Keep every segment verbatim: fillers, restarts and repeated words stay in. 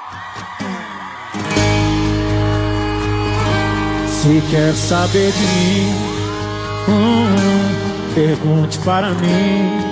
Se quer saber de mim, hum, pergunte para mim.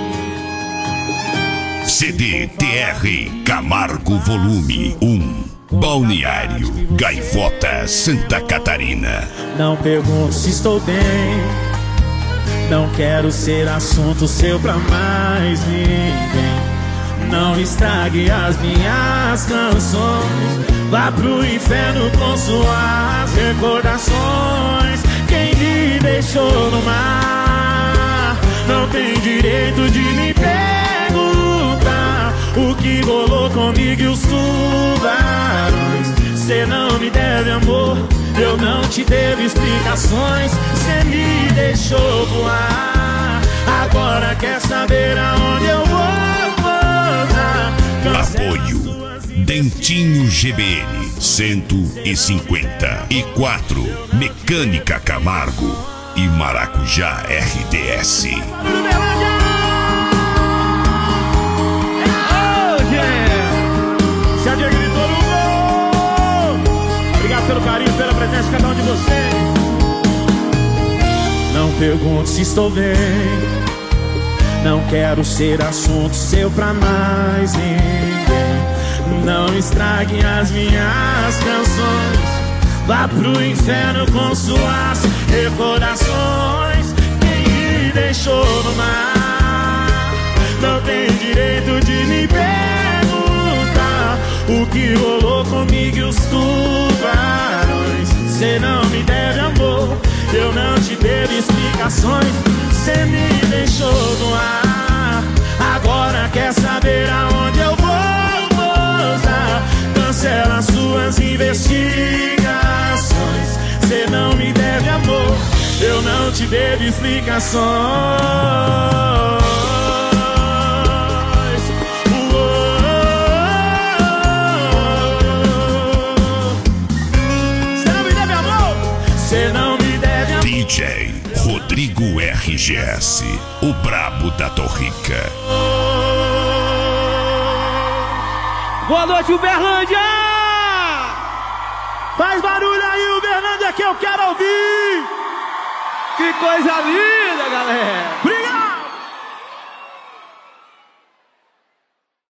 C D T R Camargo Volume um, Balneário Gaivota, Santa Catarina. Não pergunto se estou bem, não quero ser assunto seu pra mais ninguém. Não estrague as minhas canções, vá pro inferno com suas recordações. Quem me deixou no mar não tem direito de me perguntar o que rolou comigo e os tubarões. Cê não me deve amor, eu não te devo explicações. Cê me deixou voar, agora quer saber aonde eu vou. Apoio Dentinho G B N cento e cinquenta e quatro, Mecânica Camargo e Maracujá R D S. Obrigado pelo carinho, pela presença de cada um de vocês. Não pergunto se estou bem, não quero ser assunto seu pra mais ninguém. Não estrague as minhas canções, vá pro inferno com suas recordações. Quem me deixou no mar não tem direito de me perguntar o que rolou comigo e os tubarões. Cê não me deve amor, eu não te devo explicações. Cê me deixou no ar, agora quer saber aonde eu vou pousar. Cancela suas investigações. Cê não me deve amor, eu não te devo explicações. Cê não me deve amor, cê não me deve amor. D J Rodrigo R G S, o brabo da Torrica. Boa noite, Uberlândia! Faz barulho aí, Uberlândia, que eu quero ouvir! Que coisa linda, galera! Obrigado!